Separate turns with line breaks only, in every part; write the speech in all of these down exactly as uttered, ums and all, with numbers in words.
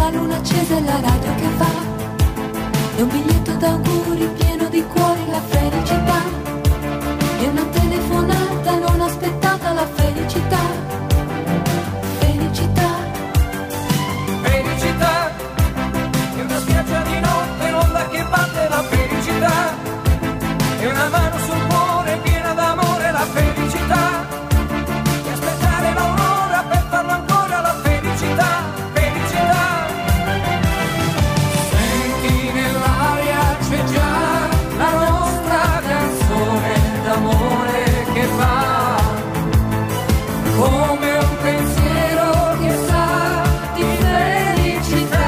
la luna accesa e la radio che va, e un biglietto d'auguri pieno di cuori, la felicità, e una telefonata non aspettata, la felicità, felicità,
felicità, e una spiaggia di notte, l'onda che batte, la felicità, e una mano sul cuore piena d'amore, la felicità, e aspettare l'aurora per farlo ancora, la felicità, felicità. Senti nell'aria c'è già la nostra canzone d'amore che va, come un pensiero che sa di felicità.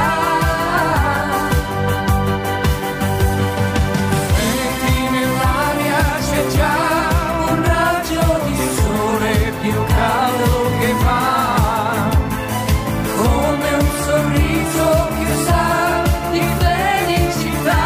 Senti nell'aria c'è già un raggio di sole più caldo che va, come un sorriso che sa di felicità.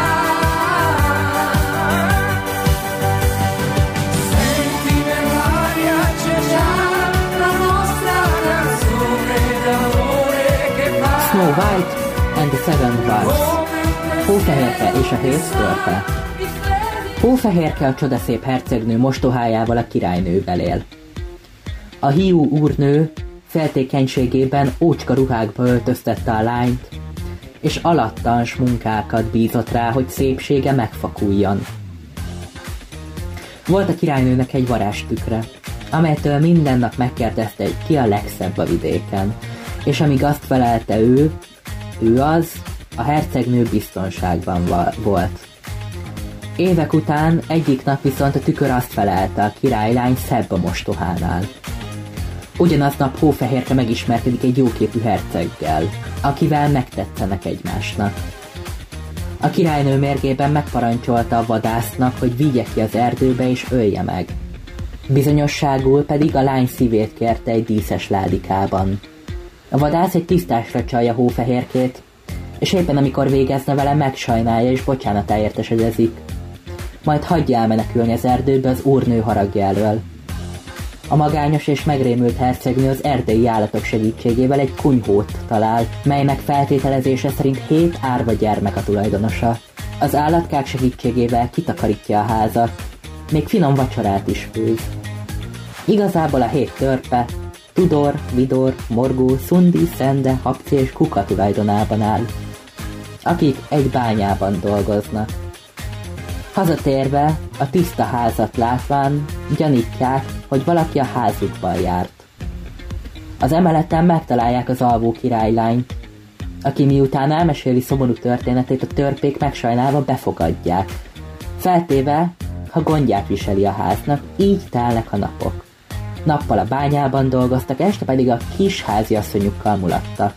Senti nell'aria c'è già la nostra canzone d'amore che va.
Snow White and the Seven Dwarfs. Hófehérke és a hét törpe. Hófehérke a csodaszép hercegnő mostohájával a királynővel él. A hiú úrnő féltékenységében ócska ruhákba öltöztette a lányt, és alattans munkákat bízott rá, hogy szépsége megfakuljon. Volt a királynőnek egy varázstükre, amelytől minden nap megkérdezte, hogy ki a legszebb a vidéken, és amíg azt felelte ő, ő az, a hercegnő biztonságban volt. Évek után egyik nap viszont a tükör azt felelte, a királylány szebb a mostohánál. Ugyanaznap Hófehérke megismerkedik egy jóképű herceggel, akivel megtetszenek egymásnak. A királynő mérgében megparancsolta a vadásznak, hogy vigye ki az erdőbe és ölje meg. Bizonyosságul pedig a lány szívét kérte egy díszes ládikában. A vadász egy tisztásra csalja Hófehérkét, és éppen amikor végezne vele, megsajnálja és bocsánatáért esedezik. Majd hagyja elmenekülni az erdőbe az úrnő haragja elől. A magányos és megrémült hercegnő az erdei állatok segítségével egy kunyhót talál, melynek feltételezése szerint hét árva gyermek a tulajdonosa. Az állatkák segítségével kitakarítja a házat, még finom vacsorát is főz. Igazából a hét törpe Tudor, Vidor, Morgó, Szundi, Szende, Hapci és Kuka tulajdonában áll, akik egy bányában dolgoznak. Hazatérve, a tiszta házat látván gyanítják, hogy valaki a házukban járt. Az emeleten megtalálják az alvó királylányt, aki miután elmeséli szomorú történetét, a törpék megsajnálva befogadják, feltéve, ha gondját viseli a háznak, így telnek a napok. Nappal a bányában dolgoztak, este pedig a kis háziasszonyukkal mulattak.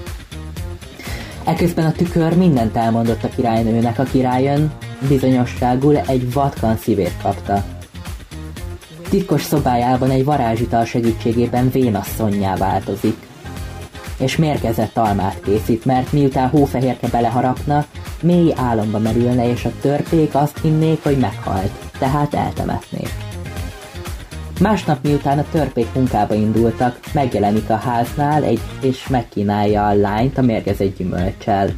Eközben a tükör mindent elmondott a királynőnek, aki rájön, bizonyosságul egy vatkan szívét kapta. Titkos szobájában egy varázsital segítségében vénasszonnyá változik, és mérgezett almát készít, mert miután Hófehérke beleharapna, mély álomba merülne, és a törpék azt hinnék, hogy meghalt, tehát eltemetnék. Másnap miután a törpék munkába indultak, megjelenik a háznál egy, és megkínálja a lányt a mérgezett gyümölccsel,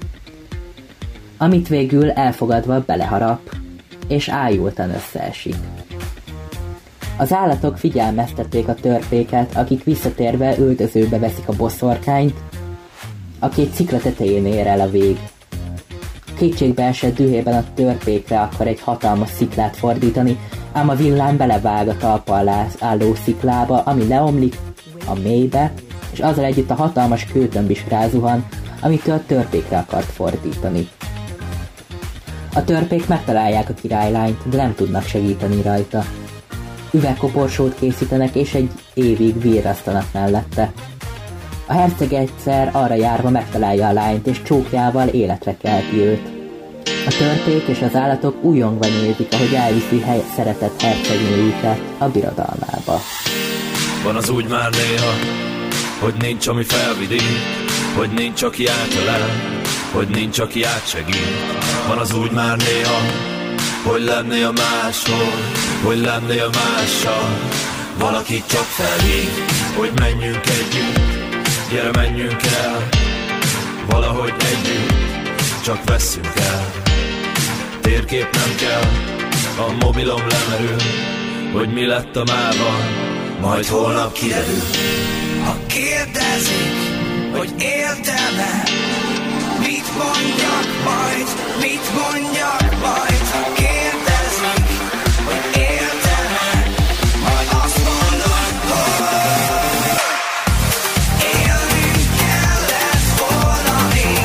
amit végül elfogadva beleharap, és ájultan összeesik. Az állatok figyelmeztették a törpéket, akik visszatérve üldözőbe veszik a boszorkányt, aki egy szikla tetején ér el a vég. Kétségbe esett dühében a törpékre akar egy hatalmas sziklát fordítani, ám a villám belevág a talpa alá álló sziklába, ami leomlik a mélybe, és azzal együtt a hatalmas kőtömb is rázuhan, amitől a törpékre akart fordítani. A törpék megtalálják a királylányt, de nem tudnak segíteni rajta. Üvegkoporsót készítenek, és egy évig virrasztanak mellette. A herceg egyszer arra járva megtalálja a lányt, és csókjával életre kelti őt. A törpék és az állatok újongva nézik, ahogy elviszi hely szeretett hercegnőjüket a birodalmába.
Van az úgy már néha, hogy nincs, ami felvidít, hogy nincs, aki átölel, hogy nincs, aki átsegít. Van az úgy már néha, hogy lennél máshol, hogy lennél mással. Valaki csak felhív, hogy menjünk együtt, gyere menjünk el, valahogy együtt csak vesszünk el. Térkép nem kell, a mobilom lemerül, hogy mi lett a mával, majd holnap kiderül.
Ha kérdezik, hogy éltem-e, mit mondjak majd, mit mondjak majd. Ha kérdezik, hogy éltem-e, majd azt mondom, hogy élnünk kellett volna, még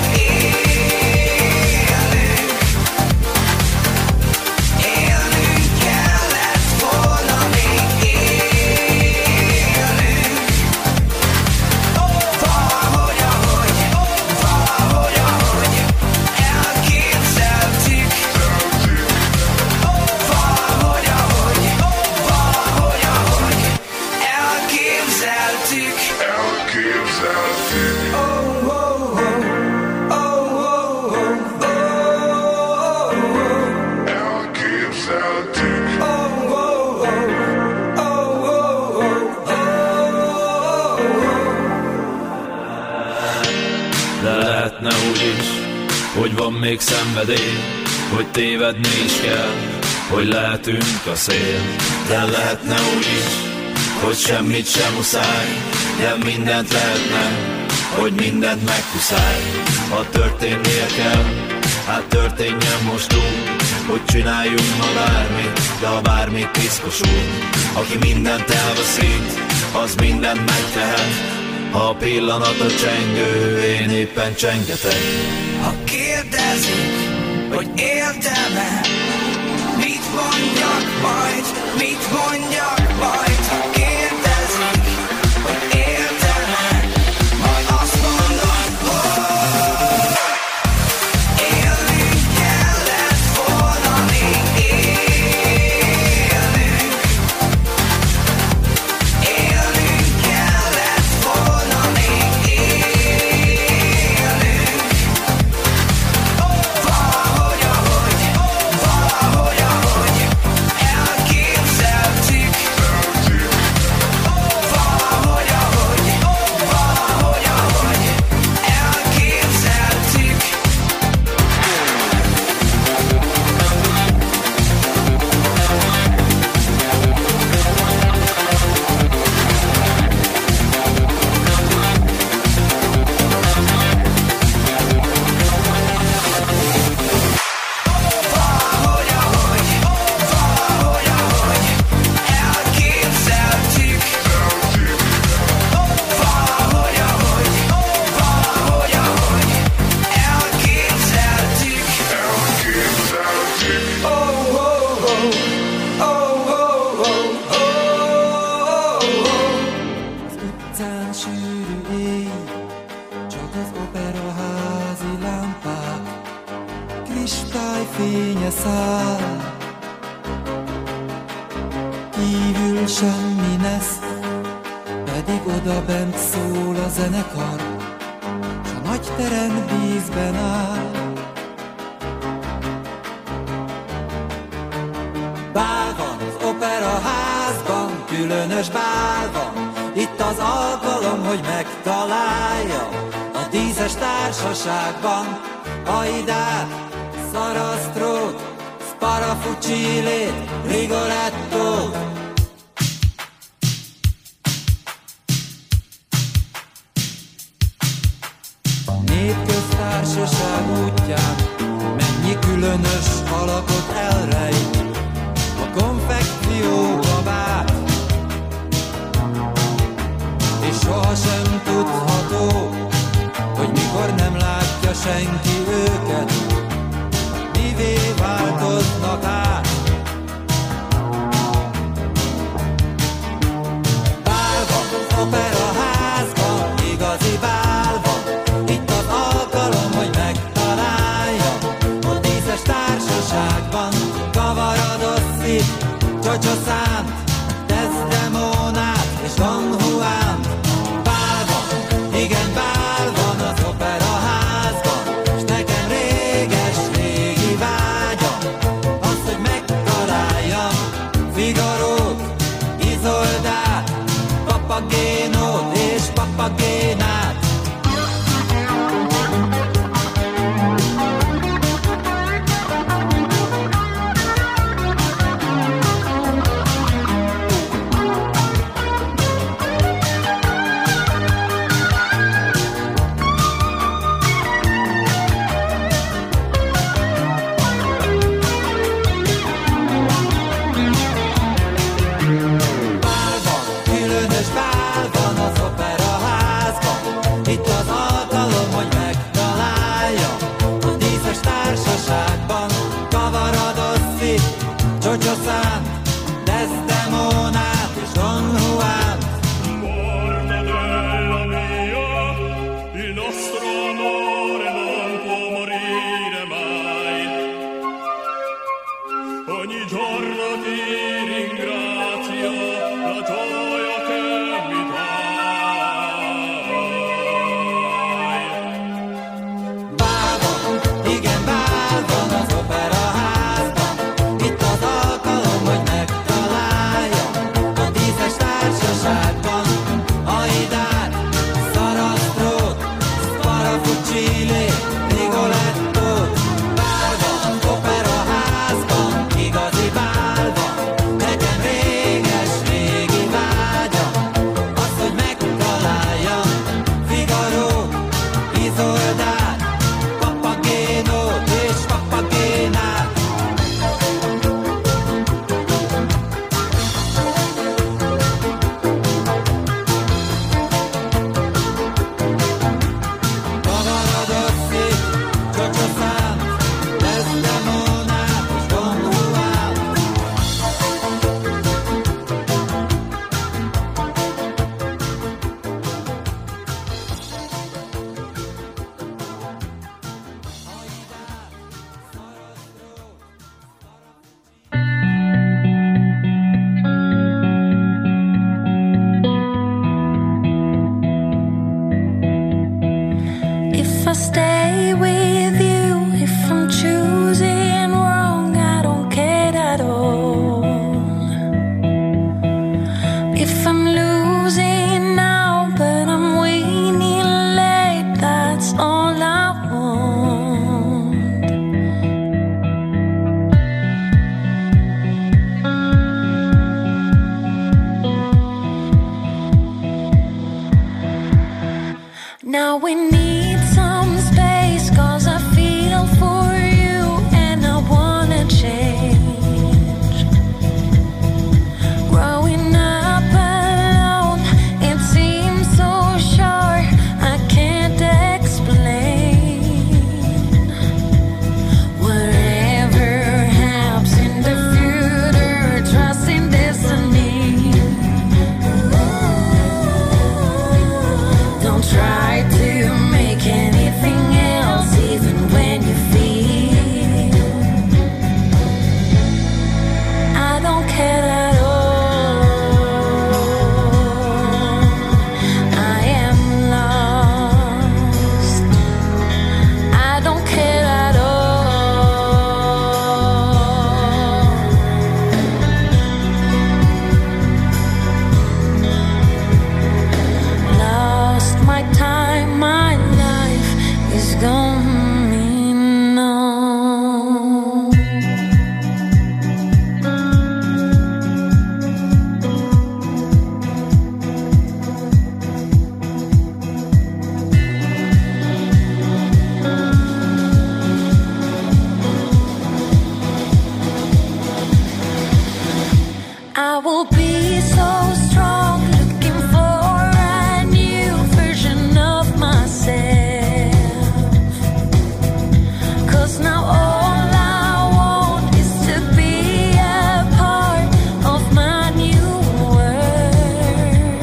élnünk. Élnünk kellett volna, még élnünk. Valahogy, ahogy, valahogy, ahogy elképzeltük. Valahogy, ahogy, valahogy, ahogy elképzeltük.
Elképzeltük.
Oh, oh, oh, oh, oh, oh, oh.
Elképzeltük.
Oh, oh, oh, oh, oh, oh,
De lehetne úgy is, hogy van még szenvedély, hogy tévedni is kell, hogy lehetünk a szél. De lehetne úgy is, hogy semmit sem muszáj, de mindent lehetne, hogy mindent megkuszáj. Ha történnie kell, hát történjen most úgy, hogy csináljunk ma bármit, de a bármit piszkosul. Aki mindent elveszít, az mindent megtehet, ha a pillanat a csengő, én éppen csengetek.
ha kérdezik, hogy éltem-e, mit mondjak majd, mit mondjak majd. Ha kérdezik, hogy éltem-e, majd azt mondom, hogy élnünk kellett volna, még élnünk. Élnünk kellett volna, még élnünk. Valahogy, ahogy, valahogy, ahogy elképzeltük. Valahogy, ahogy, valahogy, ahogy elképzeltük. Valahogy, ahogy, valahogy, ahogy elképzeltük. Valahogy, ahogy, valahogy, ahogy elképzeltük.
Elképzeltük.
Oh, oh, oh, oh, oh, oh, oh, oh.
Az utcán sűrű éj, csak az operaházi lámpák, kristályfénye száll. Kívül semmi nesz, pedig oda bent szól a zenekar, s a nagy terem vízben áll. Bál van az operaházban, különös bál van, itt az alkalom, hogy megtalálja a díszes társaságban Aidát, Sarastrót, Sparafucilét, Rigolettót. Népköztársaság útján mennyi különös alakot elrejt a konfekció babát, és sohasem tudható, hogy mikor nem látja senki őket, mivé változnak át. Bál van az operaházban, igazi bál van, itt az alkalom, hogy megtalálja a díszes társaságban Cavaradossit, Csocsó Szánt, Desdemonát és Don Juan. Bál van, igen bál van az operaházban, s
stay with you. If I'm choosing wrong, I don't care at all. If I'm losing now, but I'm winning late, that's all I want. Now we need some space, 'cause I feel for you and I wanna change. Growing up alone, it seems so short, I can't explain. Whatever happens in the future, trust in destiny. Don't try to make anything else, even when you feel I don't care at all. I am lost. I don't care at all. Lost my time, my life is going on. I will be so strong, looking for a new version of myself. 'Cause now all I want is to be a part of my new world.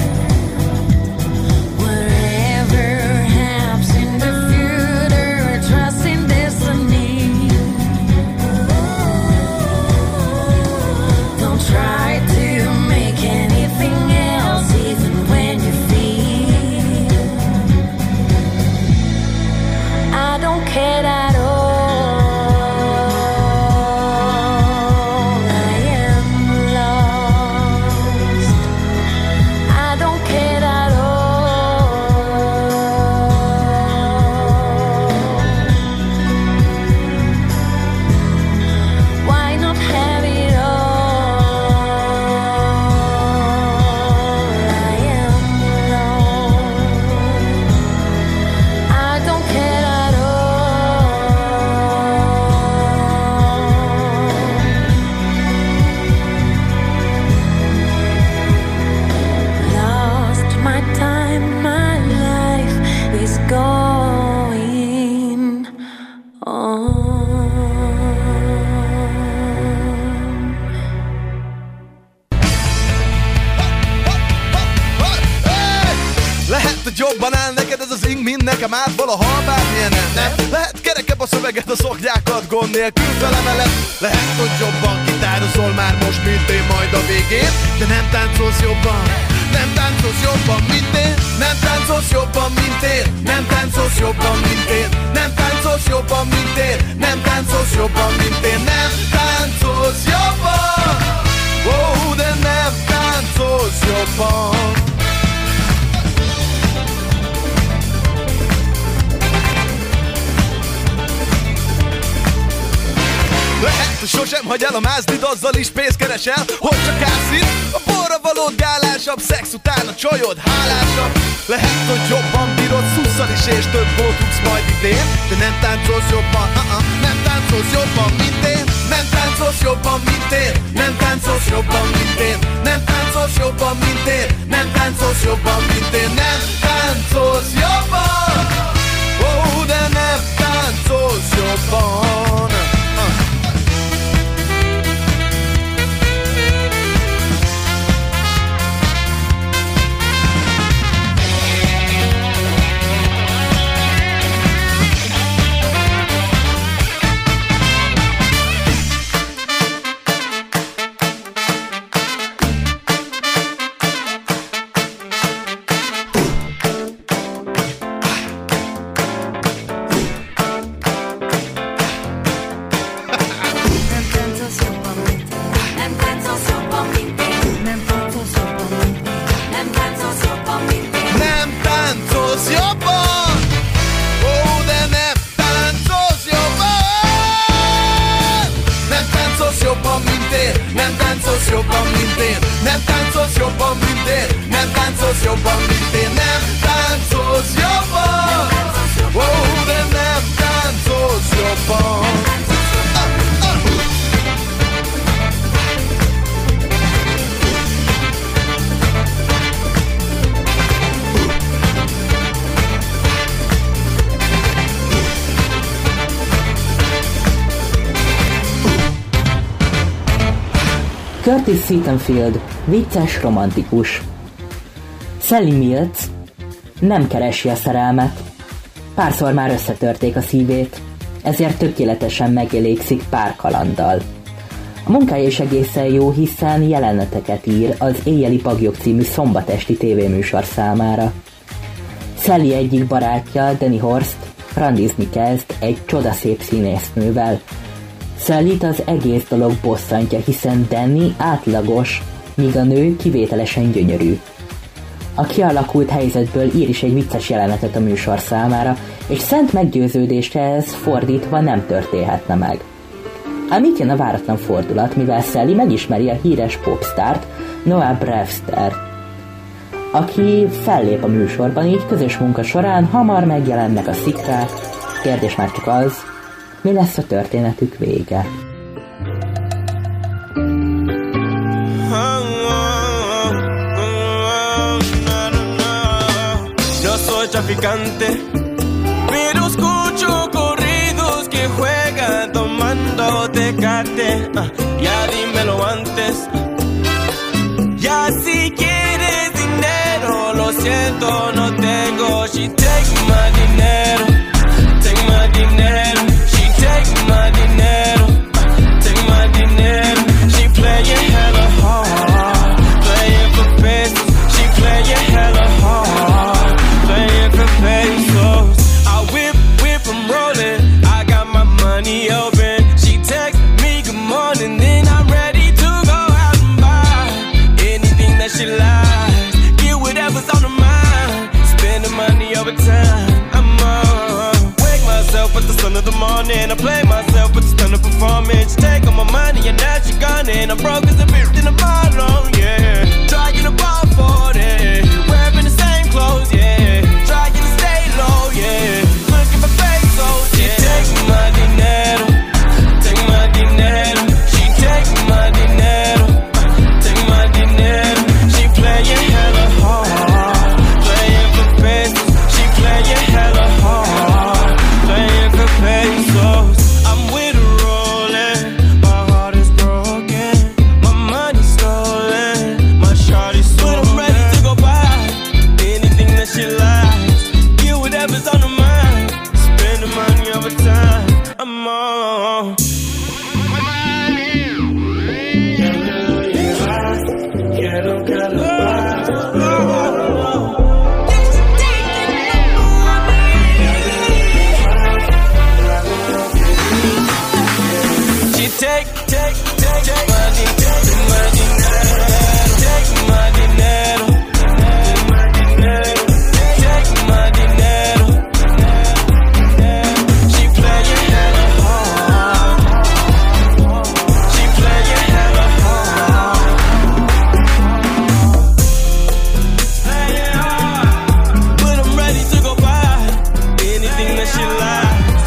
Whatever happens in the future, trust in destiny. Don't try to make anything else, even when you feel I don't care at all. I am lost. I don't care at all. Why not have it all? I am alone. I don't care at all. Lost my time, my life is going on.
Lehet, hogy jobban áll neked ez az ing, mint nekem át valaha bármilyen nem. Lehet kerekebb a szöveget, a szoknyákat gond nélkül felemeled. Lehet, hogy jobban gitározol már most, mint én majd a végén. De nem táncolsz jobban, nem táncolsz jobban, mint én. Nem táncolsz jobban, mint én. Nem táncolsz jobban, mint én. Nem táncolsz jobban, mint én. Nem táncolsz jobban, mint én. Nem táncolsz jobban. Oh, de nem táncolsz jobban. Lehet, hogy sosem hagy el a mázdid, azzal is pénzt keresel, hogy csak ászít. A borra valód gálásabb, szex után a csajod hálásabb. Lehet, hogy jobban bírod szusszal is, és több bótusz majd idén. De nem táncolsz jobban, uh-uh, nem táncolsz jobban, mint én. Nem táncolsz jobban, mint én. Nem táncolsz jobban, mint én. Nem táncolsz jobban, mint én. Nem táncolsz jobban, mint én. Nem táncolsz jobban. Oh, de nem táncolsz jobban. jobban, mint én. Nem táncolsz jobban, oh, de nem táncolsz jobban.
Curtis Sittenfeld, vicces, romantikus. Sally Mills nem keresi a szerelmet. Párszor már összetörték a szívét, ezért tökéletesen megelégszik pár kalanddal. A munkája is egészen jó, hiszen jeleneteket ír az Éjjeli Baglyok című szombatesti tévéműsor számára. Sally egyik barátja, Danny Horst, randizni kezd egy csodaszép színésznővel. Sally-t az egész dolog bosszantja, hiszen Danny átlagos, míg a nő kivételesen gyönyörű. A kialakult helyzetből ír is egy vicces jelenetet a műsor számára, és szent meggyőződésre ez fordítva nem történhetne meg. Ám itt jön a váratlan fordulat, mivel Sally megismeri a híres popstárt, Noah Brewster, aki fellép a műsorban, így közös munka során hamar megjelennek a szikrák. Kérdés már csak az, mi lesz a történetük vége.
No soy traficante, pero escucho corridos que juegan tomando Tecate. Uh, ya dímelo antes. Ya si quieres dinero, lo siento, no tengo. She take my dinero, take my dinero. She take my dinero, take my dinero. She playing hella hard, playing for pesos. She playing hella hard, playing for pesos. I whip, whip, I'm rolling. I got my money open. She text me good morning, then I'm ready to go out and buy anything that she likes. Get whatever's on her mind. Spend the money over time. I'm on. Wake myself with the sun of the morning. I play myself with the stunning performance. Take all my money and now she gone and I'm broke as a bitch in a bottle, yeah. Trying to ball for it. Wearing the same clothes, yeah. Trying to stay low, yeah. Looking for pesos, yeah. She take my dinero, take my dinero. She take my dinero, take my dinero. She playing hella hard, playing for pesos. She playing hella hard, playing for pesos. I'm with her rolling, my heart is broken, my money's stolen, my shawty's stolen. But I'm ready to go buy anything that she likes. Get whatever's on her mind. Spend the money over time. I'm on. Quiero que lo She take, take, take, take my dinero, my dinero, take my dinero, my dinero, take my dinero. She playing hella hard, she playing hella hard, playing hard. But I'm ready to go buy anything that she likes.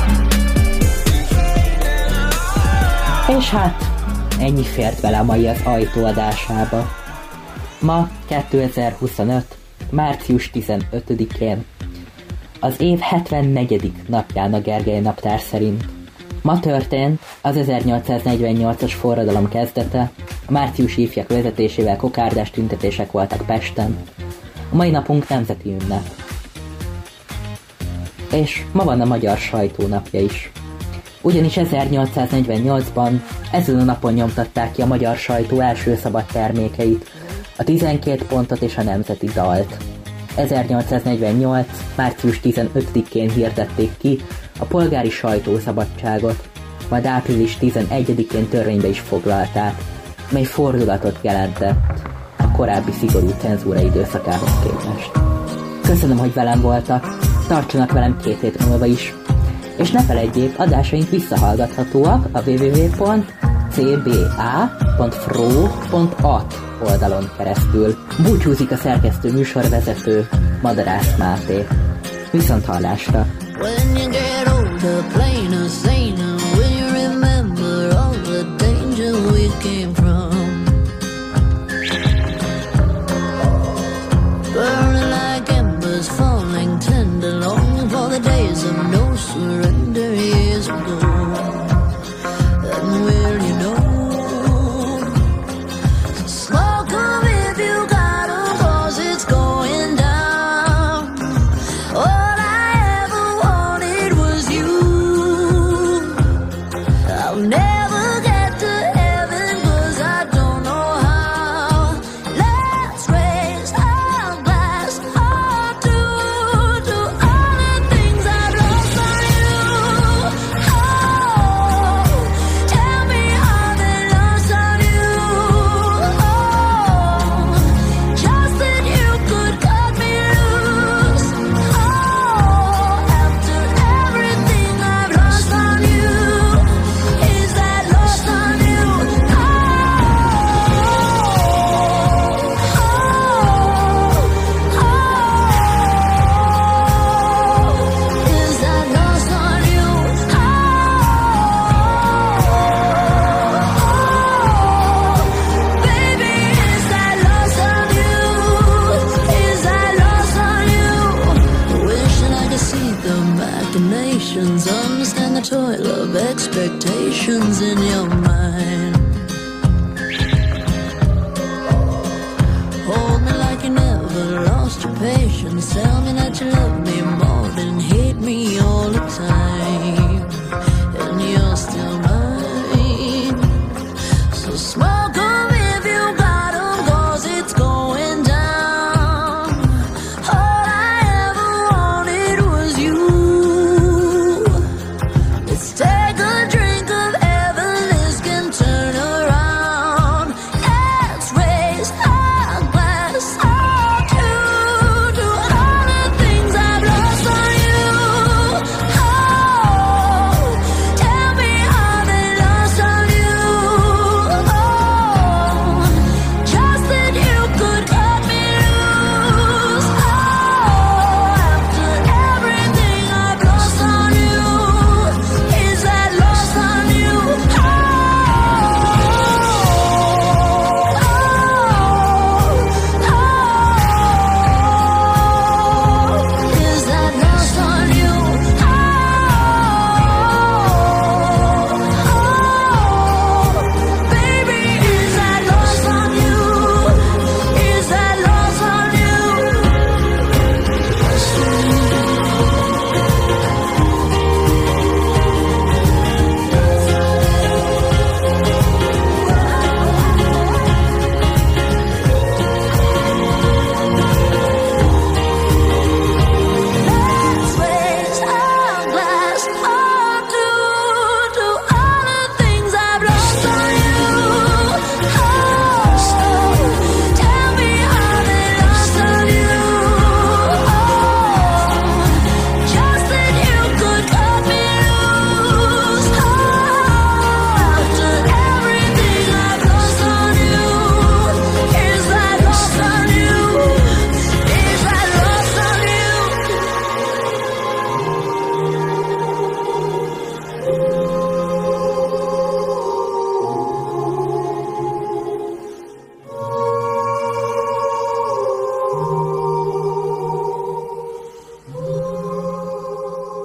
És hát ennyi fért bele a mai az ajtó adásába. Ma kétezer-huszonöt. március tizenötödikén, az év hetvennegyedik napján a Gergely naptár szerint. Ma történt az ezernyolcszáznegyvennyolcas forradalom kezdete, a márciusi ifjak vezetésével kokárdás tüntetések voltak Pesten. A mai napunk nemzeti ünnep. És ma van a magyar sajtónapja is. Ugyanis ezernyolcszáznegyvennyolcban ezen a napon nyomtatták ki a magyar sajtó első szabad termékeit, a tizenkét pontot és a nemzeti dalt. ezernyolcszáznegyvennyolc. március tizenötödikén hirdették ki a polgári sajtószabadságot, majd április tizenegyedikén törvénybe is foglalták, mely fordulatot jelentett a korábbi szigorú cenzúra időszakához képest. Köszönöm, hogy velem voltak, tartsanak velem két hét múlva is, és ne feledjék, adásaink visszahallgathatóak a double-u double-u double-u pont c b a pont f r o pont a t oldalon keresztül. Búcsúzik a szerkesztő műsorvezető, Madarász Máté. Viszont hallásra!
When you get older, plainer, saner, will you remember all the danger we came from? Burning like embers, falling tender, longing for the days of no surrender years ago. And will you know? Smoke 'em if you got 'em, 'cause it's going down. All I ever wanted was you. I'll never get to heaven 'cause I don't know how. Let's raise our glass all to, to all the things I've lost on you. Oh, tell me how they lost on you. Oh, just that you could cut me loose. Oh, after everything I've lost on you, is that lost on you? Oh, oh, oh, is that lost on you? Oh, baby, is that lost on you? Is that lost on you? Wishing I could see the machinations, understand the toil of expectations in your mind. Hold me like you never lost your patience. Tell me that you love me more